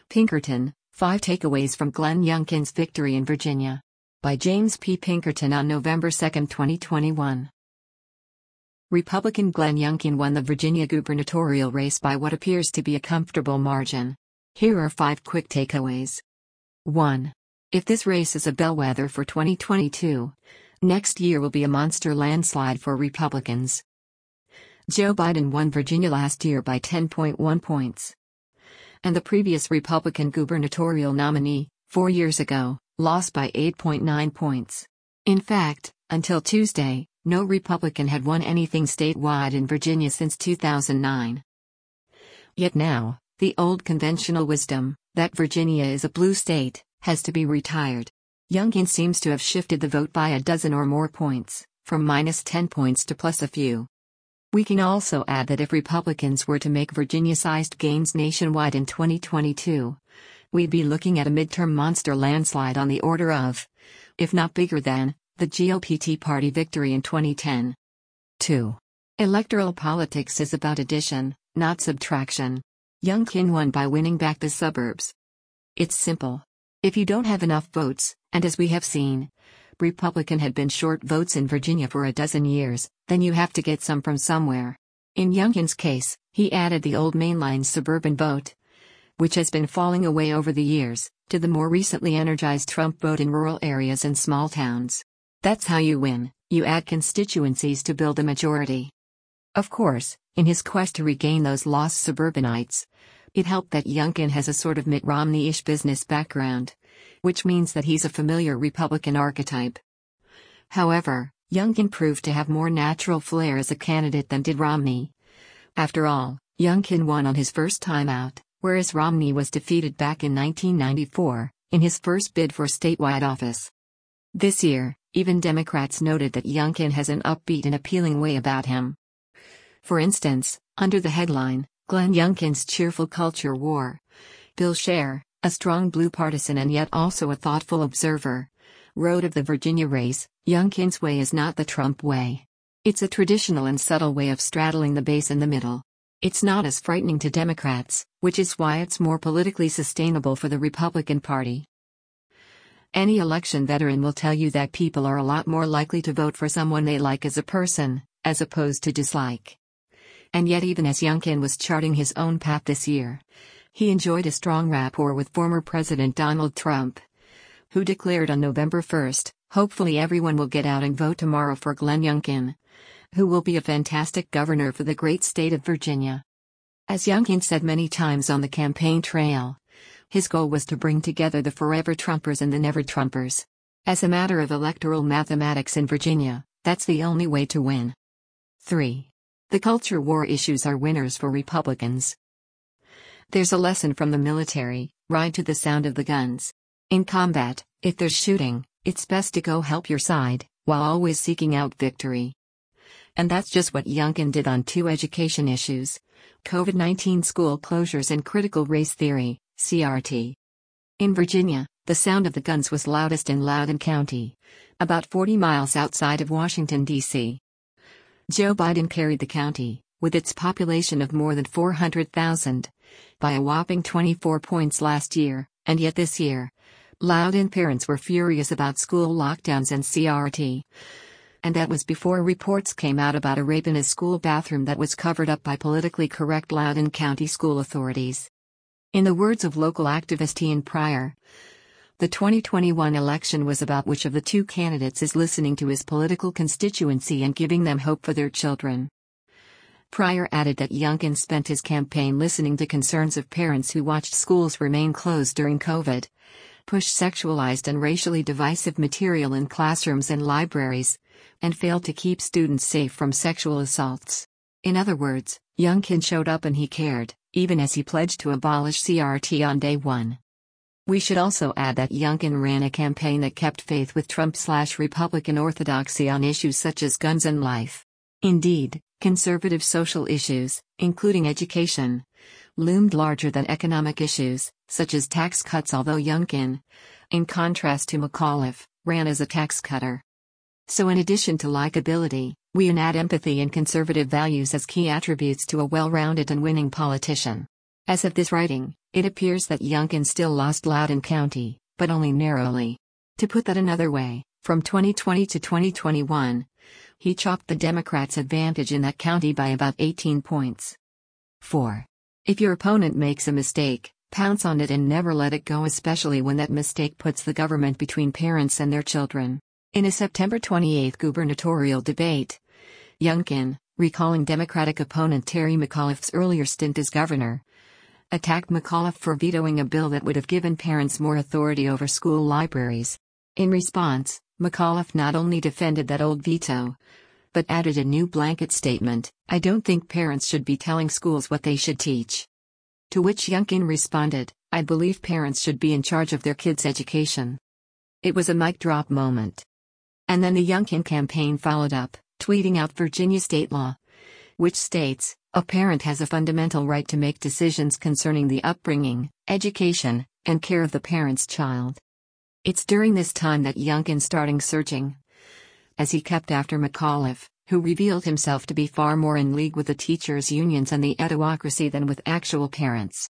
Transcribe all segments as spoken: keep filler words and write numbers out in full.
Pinkerton, Five Takeaways from Glenn Youngkin's Victory in Virginia. By James P. Pinkerton on November second, twenty twenty-one. Republican Glenn Youngkin won the Virginia gubernatorial race by what appears to be a comfortable margin. Here are five quick takeaways. one. If this race is a bellwether for twenty twenty-two, next year will be a monster landslide for Republicans. Joe Biden won Virginia last year by ten point one points. And the previous Republican gubernatorial nominee, four years ago, lost by eight point nine points. In fact, until Tuesday, no Republican had won anything statewide in Virginia since two thousand nine. Yet now, the old conventional wisdom, that Virginia is a blue state, has to be retired. Youngkin seems to have shifted the vote by a dozen or more points, from minus ten points to plus a few. We can also add that if Republicans were to make Virginia-sized gains nationwide in twenty twenty-two, we'd be looking at a midterm monster landslide on the order of, if not bigger than, the G O P Tea Party victory in twenty ten. two. Electoral politics is about addition, not subtraction. Youngkin won by winning back the suburbs. It's simple. If you don't have enough votes, and as we have seen, Republican had been short votes in Virginia for a dozen years, then you have to get some from somewhere. In Youngkin's case, he added the old mainline suburban vote, which has been falling away over the years, to the more recently energized Trump vote in rural areas and small towns. That's how you win, you add constituencies to build a majority. Of course, in his quest to regain those lost suburbanites, it helped that Youngkin has a sort of Mitt Romney-ish business background, which means that he's a familiar Republican archetype. However, Youngkin proved to have more natural flair as a candidate than did Romney. After all, Youngkin won on his first time out, whereas Romney was defeated back in nineteen ninety-four, in his first bid for statewide office. This year, even Democrats noted that Youngkin has an upbeat and appealing way about him. For instance, under the headline, Glenn Youngkin's Cheerful Culture War, Bill Scher, a strong blue partisan and yet also a thoughtful observer, wrote of the Virginia race, Youngkin's way is not the Trump way. It's a traditional and subtle way of straddling the base in the middle. It's not as frightening to Democrats, which is why it's more politically sustainable for the Republican Party. Any election veteran will tell you that people are a lot more likely to vote for someone they like as a person, as opposed to dislike. And yet even as Youngkin was charting his own path this year, he enjoyed a strong rapport with former President Donald Trump, who declared on November first, hopefully everyone will get out and vote tomorrow for Glenn Youngkin, who will be a fantastic governor for the great state of Virginia. As Youngkin said many times on the campaign trail, his goal was to bring together the forever Trumpers and the never Trumpers. As a matter of electoral mathematics in Virginia, that's the only way to win. three. The culture war issues are winners for Republicans. There's a lesson from the military: ride to the sound of the guns. In combat, if there's shooting, it's best to go help your side, while always seeking out victory. And that's just what Youngkin did on two education issues: COVID nineteen school closures and critical race theory, C R T. In Virginia, the sound of the guns was loudest in Loudoun County, about forty miles outside of Washington, D C Joe Biden carried the county, with its population of more than four hundred thousand, by a whopping twenty-four points last year, and yet this year, Loudoun parents were furious about school lockdowns and C R T. And that was before reports came out about a rape in a school bathroom that was covered up by politically correct Loudoun County school authorities. In the words of local activist Ian Pryor, the twenty twenty-one election was about which of the two candidates is listening to his political constituency and giving them hope for their children. Pryor added that Youngkin spent his campaign listening to concerns of parents who watched schools remain closed during COVID, push sexualized and racially divisive material in classrooms and libraries, and failed to keep students safe from sexual assaults. In other words, Youngkin showed up and he cared, even as he pledged to abolish C R T on day one. We should also add that Youngkin ran a campaign that kept faith with Trump-slash-Republican orthodoxy on issues such as guns and life. Indeed, conservative social issues, including education, loomed larger than economic issues, such as tax cuts, although Youngkin, in contrast to McAuliffe, ran as a tax cutter. So in addition to likability, we can add empathy and conservative values as key attributes to a well-rounded and winning politician. As of this writing, it appears that Youngkin still lost Loudoun County, but only narrowly. To put that another way, from twenty twenty to twenty twenty-one, he chopped the Democrats' advantage in that county by about eighteen points. four. If your opponent makes a mistake, pounce on it and never let it go, especially when that mistake puts the government between parents and their children. In a September twenty-eighth gubernatorial debate, Youngkin, recalling Democratic opponent Terry McAuliffe's earlier stint as governor, attacked McAuliffe for vetoing a bill that would have given parents more authority over school libraries. In response, McAuliffe not only defended that old veto, but added a new blanket statement: "I don't think parents should be telling schools what they should teach." To which Youngkin responded, "I believe parents should be in charge of their kids' education." It was a mic drop moment. And then the Youngkin campaign followed up, tweeting out Virginia state law, which states, "A parent has a fundamental right to make decisions concerning the upbringing, education, and care of the parent's child." It's during this time that Youngkin started surging, as he kept after McAuliffe, who revealed himself to be far more in league with the teachers' unions and the edocracy than with actual parents.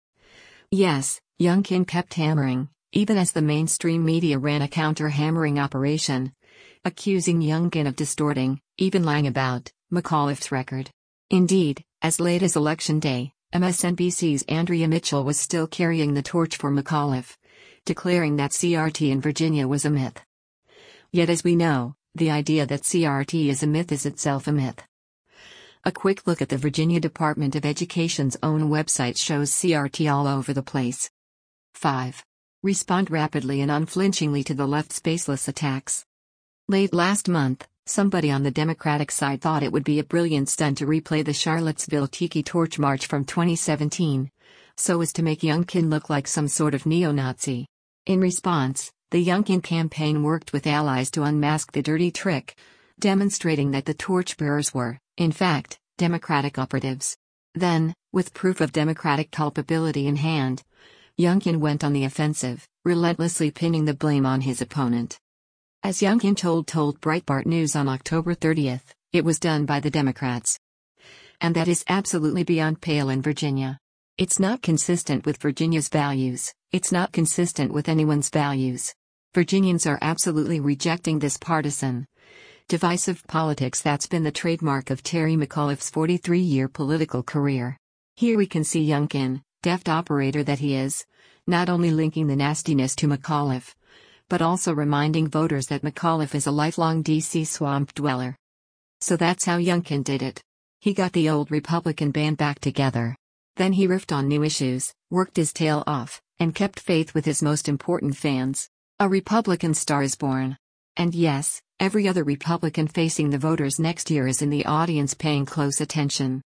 Yes, Youngkin kept hammering, even as the mainstream media ran a counter-hammering operation, accusing Youngkin of distorting, even lying about, McAuliffe's record. Indeed, as late as Election Day, M S N B C's Andrea Mitchell was still carrying the torch for McAuliffe, declaring that C R T in Virginia was a myth. Yet as we know, the idea that C R T is a myth is itself a myth. A quick look at the Virginia Department of Education's own website shows C R T all over the place. five. Respond rapidly and unflinchingly to the left's baseless attacks. Late last month, somebody on the Democratic side thought it would be a brilliant stunt to replay the Charlottesville Tiki Torch March from twenty seventeen, so as to make Youngkin look like some sort of neo-Nazi. In response, the Youngkin campaign worked with allies to unmask the dirty trick, demonstrating that the torchbearers were, in fact, Democratic operatives. Then, with proof of Democratic culpability in hand, Youngkin went on the offensive, relentlessly pinning the blame on his opponent. As Youngkin told told Breitbart News on October thirtieth, it was done by the Democrats. And that is absolutely beyond pale in Virginia. It's not consistent with Virginia's values, it's not consistent with anyone's values. Virginians are absolutely rejecting this partisan, divisive politics that's been the trademark of Terry McAuliffe's forty-three-year political career. Here we can see Youngkin, deft operator that he is, not only linking the nastiness to McAuliffe, but also reminding voters that McAuliffe is a lifelong D C swamp dweller. So that's how Youngkin did it. He got the old Republican band back together. Then he riffed on new issues, worked his tail off, and kept faith with his most important fans. A Republican star is born. And yes, every other Republican facing the voters next year is in the audience paying close attention.